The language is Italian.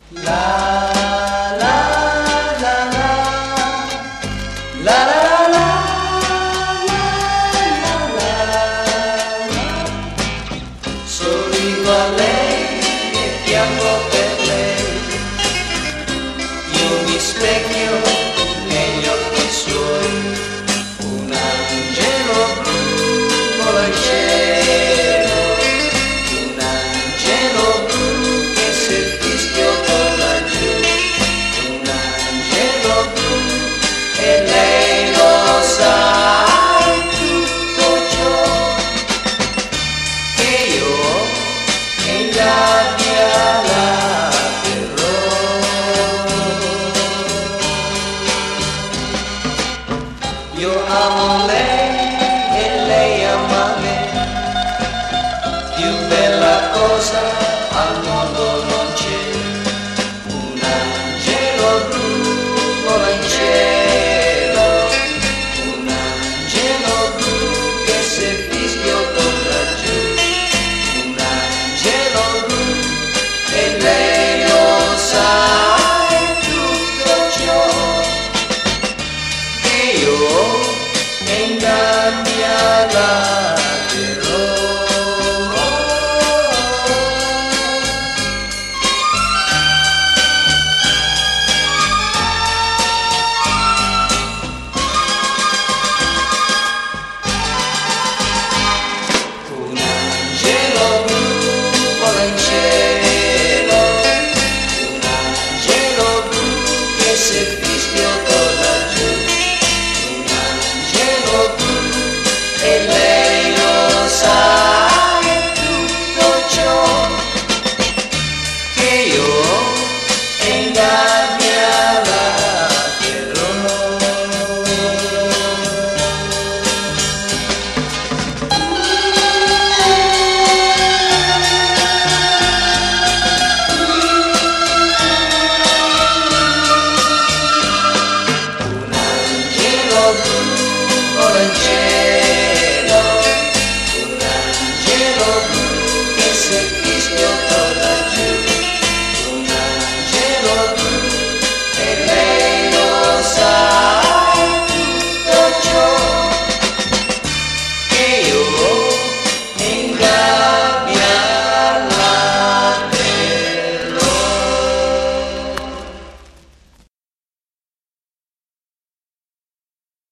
La la la la la la la sorrido a lei e piango per lei, io mi specchio negli occhi suoi, un angelo blu vola in cielo, un angelo blu che se il fischio torna giù, un angelo blu e lei lo sa tutto ciò che io che in gabbia la terrò. Io amo lei e lei ama me, più bella cosa al mondo